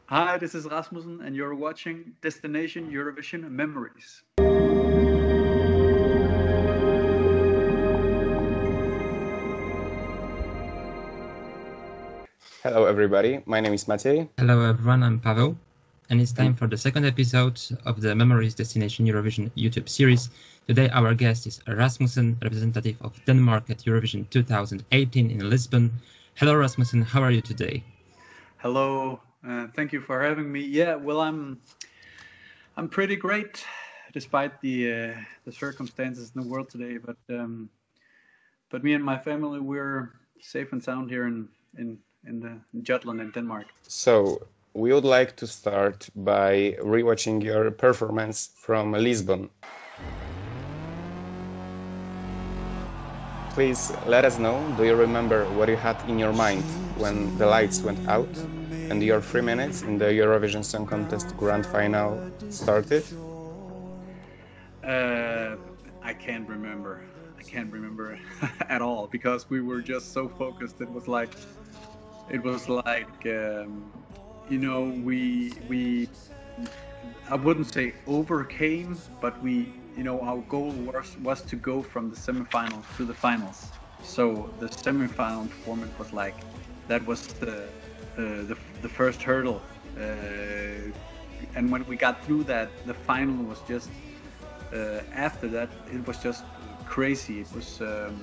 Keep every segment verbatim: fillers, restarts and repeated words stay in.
Hi, this is Rasmussen, and you're watching Destination Eurovision Memories. Hello everybody, my name is Matej. Hello everyone, I'm Pavel, and it's time for the second episode of the Memories Destination Eurovision YouTube series. Today our guest is Rasmussen, representative of Denmark at Eurovision two thousand eighteen in Lisbon. Hello Rasmussen, how are you today? Hello, uh, thank you for having me. Yeah, well, I'm I'm pretty great, despite the uh, the circumstances in the world today. But um, but me and my family, we're safe and sound here in in in the in Jutland in Denmark. So we would like to start by rewatching your performance from Lisbon. Please let us know, do you remember what you had in your mind when the lights went out and your three minutes in the Eurovision Song Contest Grand Final started? Uh, I can't remember. I can't remember at all because we were just so focused. It was like, it was like, um, you know, we we. I wouldn't say overcame, but we, you know, our goal was was to go from the semifinals to the finals. So the semifinal performance was like, that was the uh, the the first hurdle, uh, and when we got through that, the final was just. Uh, after that, it was just crazy. It was um,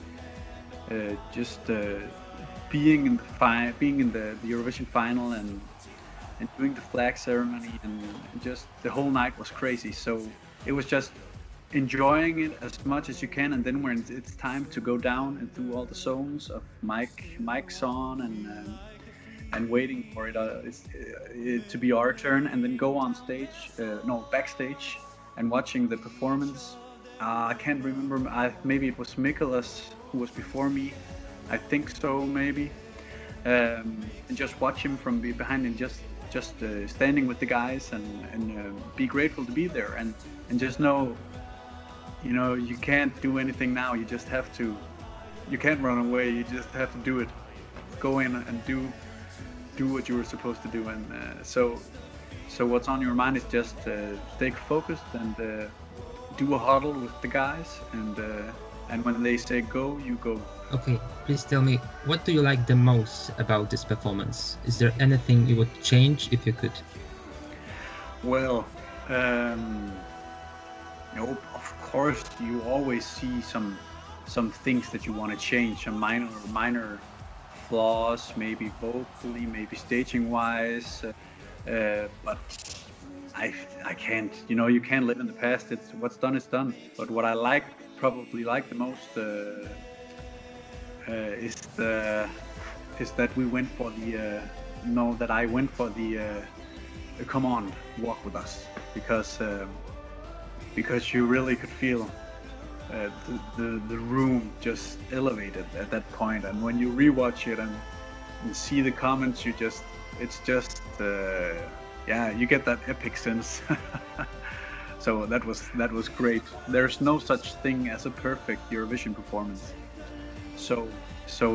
uh, just uh, being in the fi- being in the, the Eurovision final and and doing the flag ceremony, and just the whole night was crazy. So it was just enjoying it as much as you can, and then when it's time to go down and through all the zones of mic mics on and um, and waiting for it, uh, it's, uh, it to be our turn, and then go on stage, uh, no backstage. And watching the performance, uh, I can't remember. I, maybe it was Mikolas who was before me. I think so, maybe. Um, and just watch him from behind and just just uh, standing with the guys and and uh, be grateful to be there and and just know, you know, you can't do anything now. You just have to. You can't run away. You just have to do it. Go in and do do what you were supposed to do. And uh, so. So what's on your mind is just uh, stay focused and uh, do a huddle with the guys, and uh, and when they say go, you go. Okay, please tell me, what do you like the most about this performance? Is there anything you would change if you could? Well, um, you know, of course, you always see some some things that you want to change, some minor minor flaws, maybe vocally, maybe staging wise. Uh, Uh, but I, I can't, you know, you can't live in the past. It's what's done is done. But what I like, probably like the most, uh, uh, is the is that we went for the, uh, no, that I went for the, uh, come on, walk with us, because um, because you really could feel uh, the, the the room just elevated at that point. And when you rewatch it and, and see the comments, you just. It's just, uh, yeah, you get that epic sense. So that was that was great. There's no such thing as a perfect Eurovision performance. So so,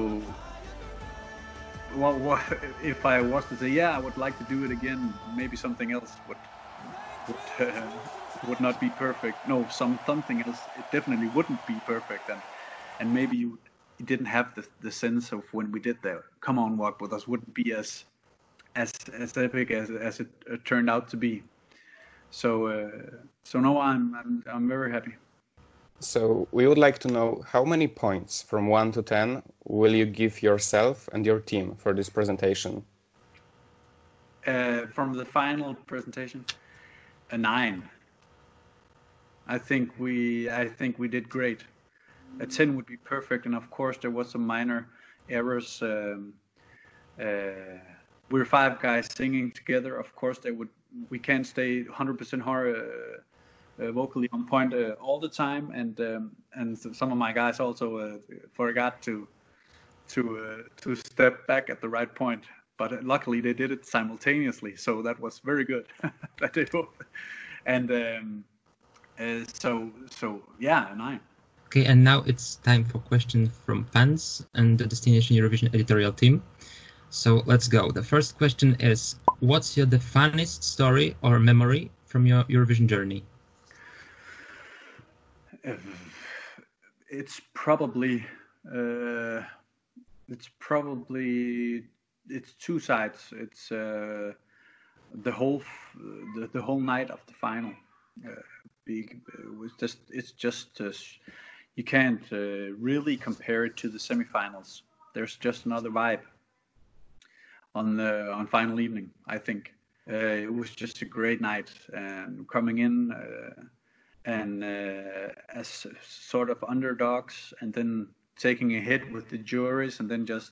what, what if I was to say, yeah, I would like to do it again? Maybe something else would would uh, would not be perfect. No, some something else. It definitely wouldn't be perfect, and and maybe you didn't have the the sense of when we did the "Come On, Walk With Us" wouldn't be as as as epic as as it uh, turned out to be. So uh, so no, I'm, I'm I'm very happy. So we would like to know, how many points from one to ten will you give yourself and your team for this presentation? Uh, from the final presentation, a nine. I think we I think we did great. A ten would be perfect, and of course there was some minor errors. Um, uh, We're five guys singing together. Of course, they would. We can't stay one hundred percent hard, uh, uh, vocally on point uh, all the time, and um, and some of my guys also uh, forgot to to uh, to step back at the right point. But luckily, they did it simultaneously, so that was very good. That they both. And um, uh, so so yeah, nine. Okay, and now it's time for questions from fans and the Destination Eurovision editorial team. So let's go. The first question is, what's your the funniest story or memory from your Eurovision journey? Uh, it's probably uh, it's probably it's two sides. It's uh, the whole f- the, the whole night of the final. Uh, be, it was just it's just uh, you can't uh, really compare it to the semifinals. There's just another vibe on the on final evening. I think uh, it was just a great night, and coming in uh, and uh, as sort of underdogs, and then taking a hit with the juries, and then just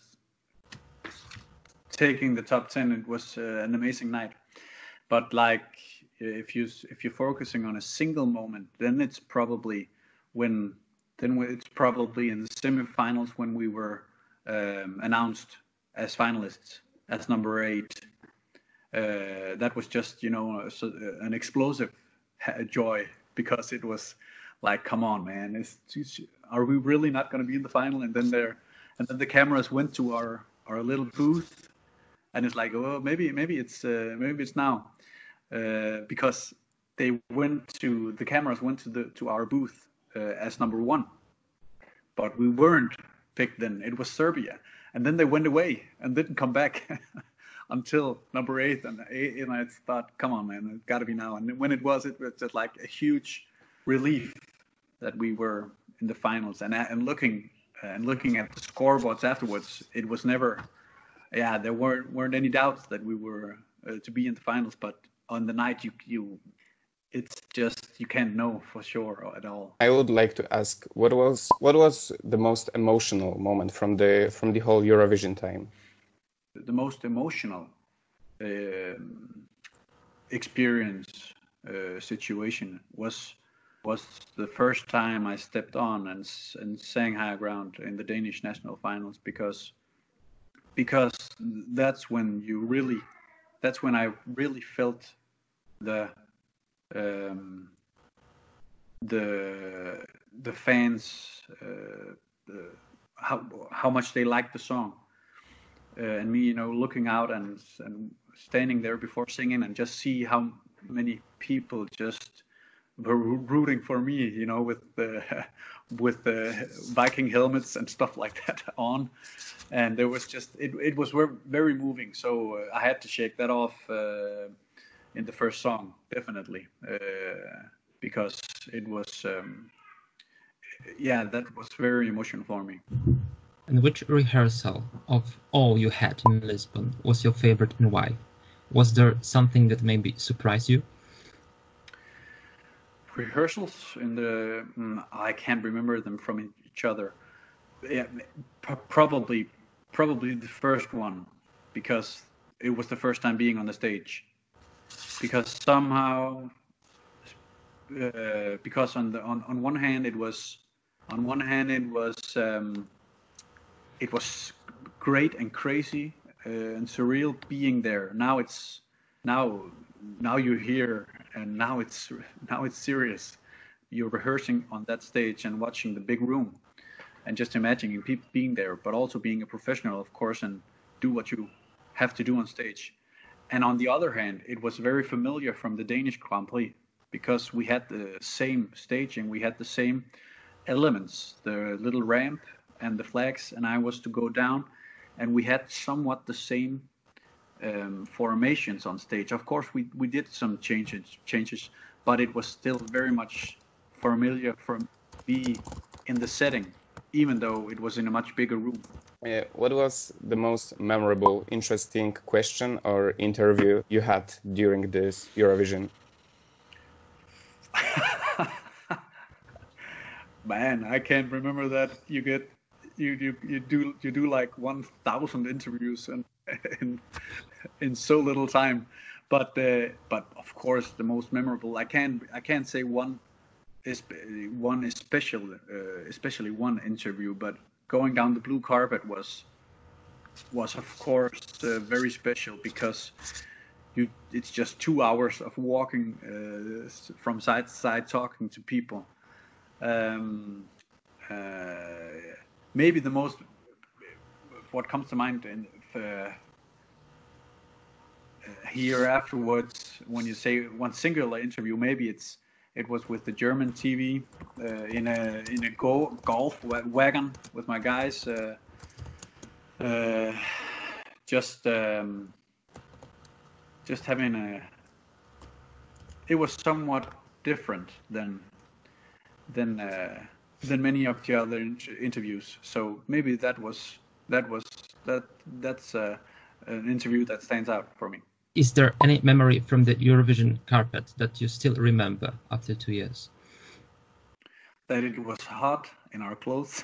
taking the top ten. It was uh, an amazing night. But like if you if you're focusing on a single moment, then it's probably when then it's probably in the semifinals when we were um, announced as finalists as number eight. Uh, that was just you know so, uh, an explosive joy because it was like, come on, man, is, are we really not going to be in the final? And then there, and then the cameras went to our our little booth, and it's like, oh, maybe maybe it's uh, maybe it's now, uh, because they went to the cameras went to the to our booth uh, as number one, but we weren't picked then. It was Serbia, and then they went away and didn't come back until number eight. And, eight, and I thought, come on, man, it's got to be now. And when it was, it was just like a huge relief that we were in the finals. And and looking and looking at the scoreboards afterwards, it was never, yeah, there weren't weren't any doubts that we were uh, to be in the finals. But on the night, you you. It's just you can't know for sure at all. I would like to ask, what was what was the most emotional moment from the from the whole Eurovision time? The most emotional uh, experience uh, situation was was the first time I stepped on and and sang Higher Ground in the Danish national finals, because because that's when you really that's when I really felt the um, the the fans uh, the, how how much they liked the song, uh, and me, you know, looking out and and standing there before singing and just see how many people just were rooting for me, you know, with the with the Viking helmets and stuff like that on, and there was just it it was very moving. So uh, I had to shake that off. Uh, in the first song, definitely, uh, because it was, um, yeah, that was very emotional for me. And which rehearsal of all you had in Lisbon was your favorite and why? Was there something that maybe surprised you? Rehearsals in the, mm, I can't remember them from each other. Yeah, probably, probably the first one, because it was the first time being on the stage. Because somehow, uh, because on the on, on one hand it was, on one hand it was, um, it was great and crazy uh, and surreal being there. Now it's now now you're here, and now it's now it's serious. You're rehearsing on that stage and watching the big room, and just imagining people being there, but also being a professional, of course, and do what you have to do on stage. And on the other hand, it was very familiar from the Danish Grand Prix, because we had the same staging, we had the same elements, the little ramp and the flags, and I was to go down, and we had somewhat the same um, formations on stage. Of course, we, we did some changes, changes, but it was still very much familiar for me in the setting, even though it was in a much bigger room. Uh, what was the most memorable, interesting question or interview you had during this Eurovision? Man, I can't remember that. You get, you you, you do you do like one thousand interviews and in in so little time, but uh, but of course the most memorable. I can't I can't say one is one especial uh, especially one interview, but going down the blue carpet was was of course uh, very special, because you it's just two hours of walking uh, from side to side, talking to people. Um, uh, maybe the most what comes to mind in, uh, here afterwards, when you say one singular interview, maybe it's it was with the German T V uh, in a in a go, golf wagon with my guys, uh, uh, just um, just having a. It was somewhat different than than uh, than many of the other in- interviews. So maybe that was that was that that's uh, an interview that stands out for me. Is there any memory from the Eurovision carpet that you still remember after two years? That it was hot in our clothes,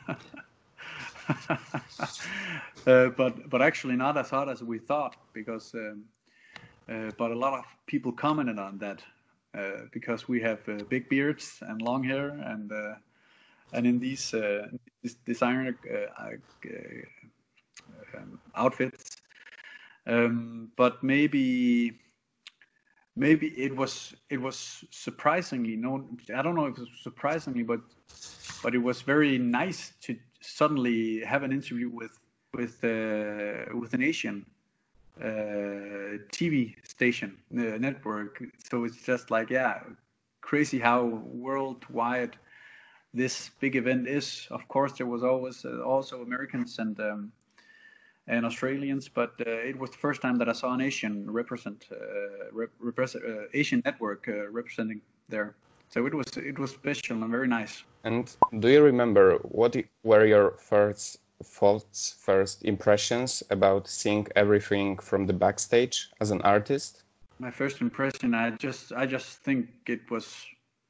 uh, but but actually not as hot as we thought, because um, uh, but a lot of people commented on that uh, because we have uh, big beards and long hair, and uh, and in these uh, this designer uh, uh, um, outfits. Um, but maybe, maybe it was it was surprisingly no. I don't know if it was surprisingly, but but it was very nice to suddenly have an interview with with uh, with an Asian uh, T V station uh, network. So it's just like, yeah, crazy how worldwide this big event is. Of course, there was always uh, also Americans and. Um, and Australians, but uh, it was the first time that I saw an Asian represent, uh, rep- represent uh, Asian network uh, representing there. So it was it was special and very nice. And do you remember what were your first thoughts, first impressions about seeing everything from the backstage as an artist? My first impression, I just I just think it was.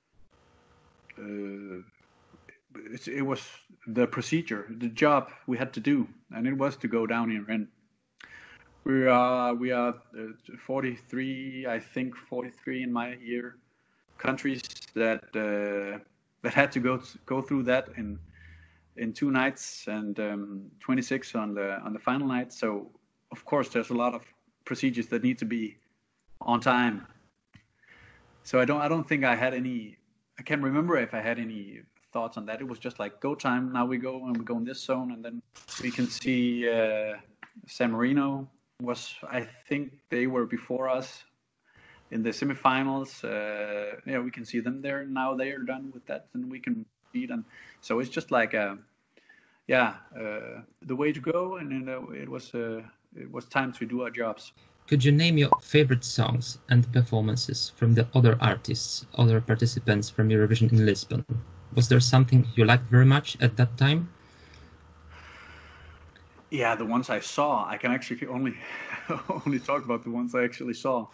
Uh, It, it was the procedure, the job we had to do, and it was to go down here. And we are we are uh, forty-three, I think forty-three in my year, countries that uh, that had to go go through that in in two nights, and um, twenty-six on the on the final night. So of course there's a lot of procedures that need to be on time. So I don't I don't think I had any. I can't remember if I had any thoughts on that. It was just like, go time, now we go and we go in this zone, and then we can see uh, San Marino was, I think they were before us in the semifinals. Uh, yeah, we can see them there. Now they are done with that, and we can beat them. So it's just like, a, yeah, uh, the way to go, and you know, it was uh, it was time to do our jobs. Could you name your favorite songs and performances from the other artists, other participants from Eurovision in Lisbon? Was there something you liked very much at that time? Yeah, the ones I saw. I can actually only only talk about the ones I actually saw.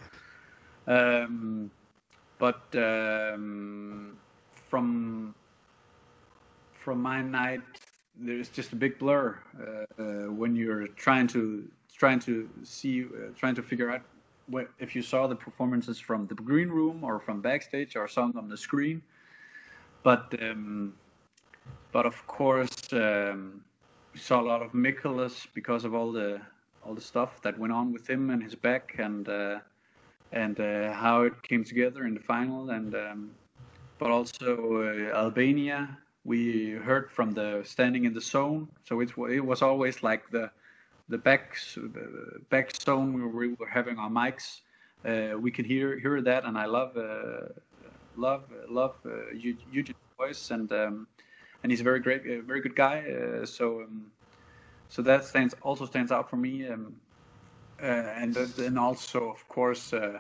Um, but um, from from my night, there's just a big blur uh, uh, when you're trying to trying to see, uh, trying to figure out what, if you saw the performances from the green room or from backstage or some on the screen. But um, but of course um, we saw a lot of Mikkeles because of all the all the stuff that went on with him and his back, and uh, and uh, how it came together in the final. And um, but also uh, Albania, we heard from the standing in the zone. So it it was always like the the back the back zone where we were having our mics. Uh, we can hear hear that, and I love. Uh, Love, love uh, Eugen's voice, and um, and he's a very great, uh, very good guy. Uh, so, um, so that stands also stands out for me. Um, uh, and then also, of course, uh,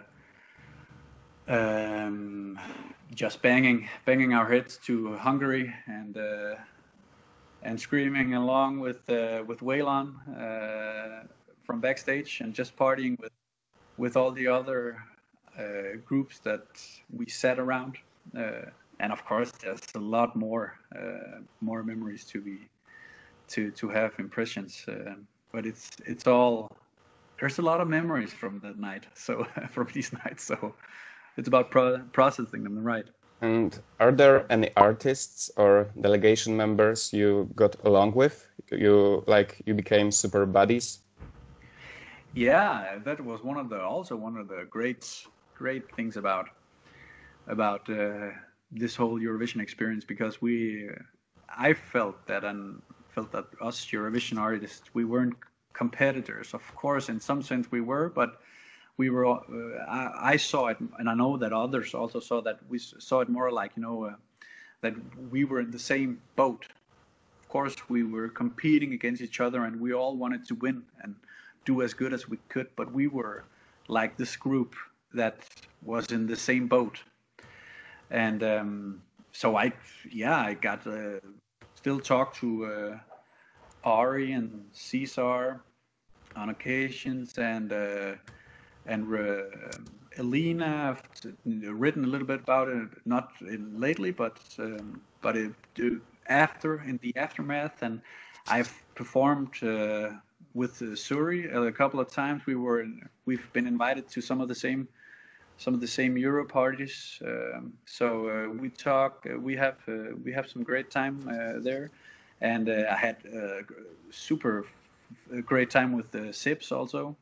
um, just banging, banging our heads to Hungary, and uh, and screaming along with uh, with Waylon uh, from backstage, and just partying with with all the other. Uh, groups that we sat around, uh, and of course there's a lot more uh, more memories to be to to have impressions, uh, but it's it's all there's a lot of memories from that night, so from these nights, so it's about pro- processing them right. And are there any artists or delegation members you got along with, you like you became super buddies? Yeah, that was one of the also one of the great great things about about uh, this whole Eurovision experience, because we uh, I felt that and felt that us Eurovision artists, we weren't competitors. Of course, in some sense we were, but we were. Uh, I, I saw it, and I know that others also saw that. We saw it more like, you know, uh, that we were in the same boat. Of course, we were competing against each other, and we all wanted to win and do as good as we could. But we were like this group that was in the same boat, and um, so I, yeah, I got uh, still talk to uh, Ari and Cesar on occasions, and uh, and uh, Elena. I've written a little bit about it, not in lately, but um, but it, after in the aftermath, and I've performed uh, with uh, Suri a couple of times. We were in, we've been invited to some of the same some of the same Euro parties. Um, so uh, we talk. Uh, we have uh, we have some great time uh, there, and uh, I had uh, super a great time with the Sips also,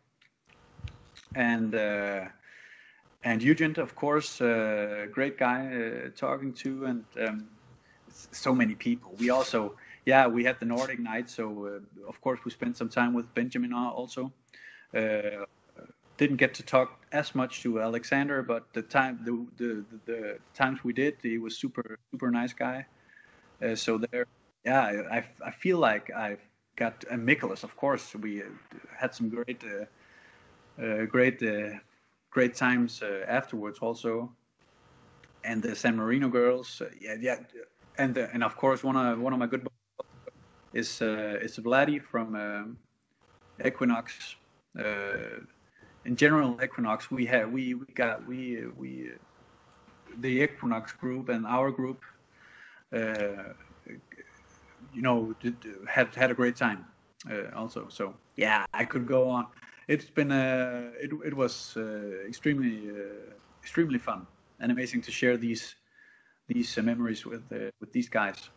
and uh, and Eugent, of course, uh, great guy uh, talking to, and um, so many people. We also, yeah, we had the Nordic night, so uh, of course we spent some time with Benjamin also. Uh, didn't get to talk as much to Alexander, but the time the the, the times we did, he was super super nice guy. Uh, so there, yeah, I I feel like I've got and Nicholas, of course, we uh, had some great, uh, uh, great, uh, great times uh, afterwards also, and the San Marino girls, uh, yeah, yeah, and uh, and of course one of one of my good buddies is uh, is Vladdy from um, Equinox. Uh, in general, Equinox, we have we we got we we the Equinox group and our group. Uh, you know, did, had had a great time uh, also. So yeah, I could go on. It's been uh, it it was uh, extremely uh, extremely fun and amazing to share these these uh, memories with uh, with these guys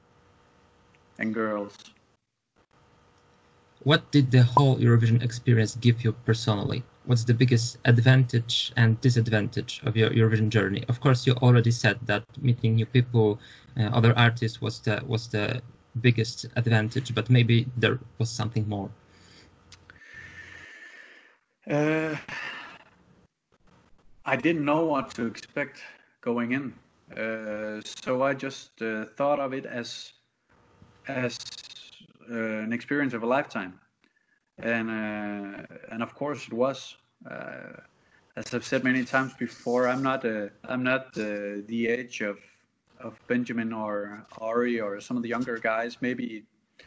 and girls. What did the whole Eurovision experience give you personally? What's the biggest advantage and disadvantage of your Eurovision journey? Of course, you already said that meeting new people, uh, other artists was the was the biggest advantage, but maybe there was something more. Uh, I didn't know what to expect going in, uh, so I just uh, thought of it as as uh, an experience of a lifetime, and uh, and of course it was. Uh, as I've said many times before, I'm not a, I'm not uh, the age of of Benjamin or Ari or some of the younger guys. Maybe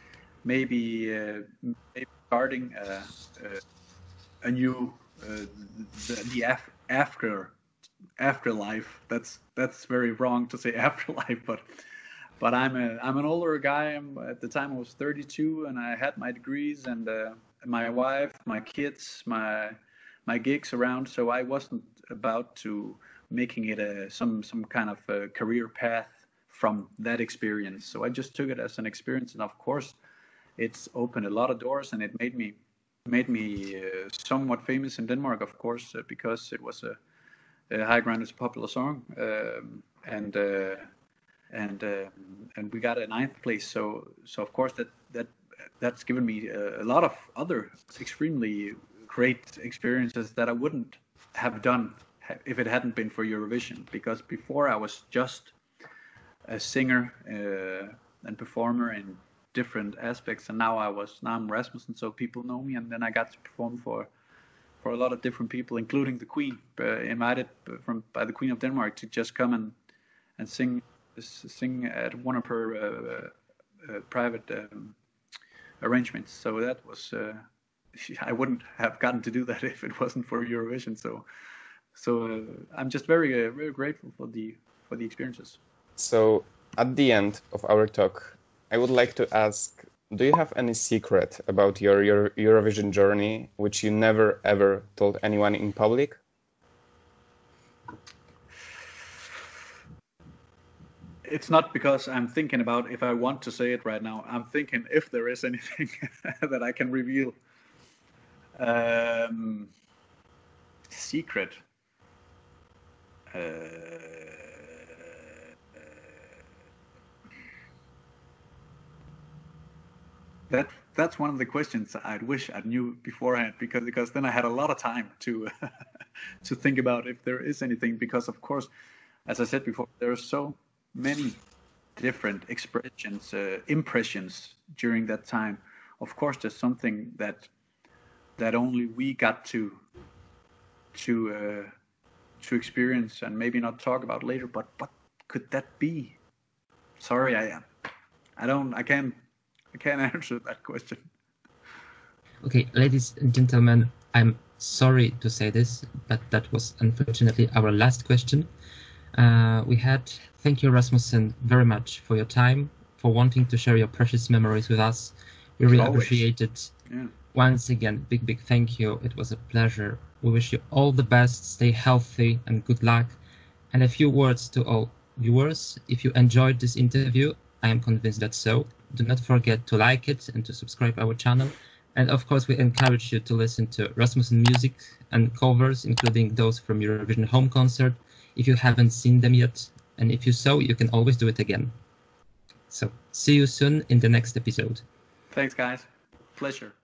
maybe, uh, maybe starting a, a, a new uh, the, the af- after afterlife. That's that's very wrong to say afterlife, but. But I'm a I'm an older guy. I'm, at the time I was thirty-two, and I had my degrees and uh, my wife, my kids, my my gigs around. So I wasn't about to making it a some some kind of a career path from that experience. So I just took it as an experience, and of course, it's opened a lot of doors, and it made me made me uh, somewhat famous in Denmark, of course, uh, because it was a, a High Ground is a popular song, um, and. Uh, and uh, and we got a ninth place. So so of course that that that's given me a, a lot of other extremely great experiences that I wouldn't have done if it hadn't been for Eurovision. Because before I was just a singer uh, and performer in different aspects, and now I was now I'm Rasmussen, so people know me, and then I got to perform for for a lot of different people, including the Queen, uh, invited from by the Queen of Denmark to just come and and sing. sing at one of her uh, uh, private um, arrangements. So that was uh, I wouldn't have gotten to do that if it wasn't for Eurovision. So so uh, I'm just very uh, very grateful for the for the experiences. So at the end of our talk, I would like to ask, do you have any secret about your, your Eurovision journey which you never ever told anyone in public? It's not because I'm thinking about if I want to say it right now. I'm thinking if there is anything that I can reveal. Um, secret. Uh, that that's one of the questions I'd wish I knew beforehand, because because then I had a lot of time to to think about if there is anything, because of course, as I said before, there are so many different expressions, uh, impressions during that time. Of course, there's something that that only we got to to uh, to experience and maybe not talk about later. But what could that be? Sorry, I I don't I can't I can't answer that question. Okay, ladies and gentlemen, I'm sorry to say this, but that was unfortunately our last question. Uh, we had, thank you Rasmussen very much for your time, for wanting to share your precious memories with us. We really Always. appreciate it. Yeah. Once again, big, big thank you. It was a pleasure. We wish you all the best, stay healthy and good luck. And a few words to all viewers. If you enjoyed this interview, I am convinced that so, do not forget to like it and to subscribe our channel. And of course, we encourage you to listen to Rasmussen music and covers, including those from Eurovision Home Concert, if you haven't seen them yet. And if you so, you can always do it again. So, see you soon in the next episode. Thanks, guys. Pleasure.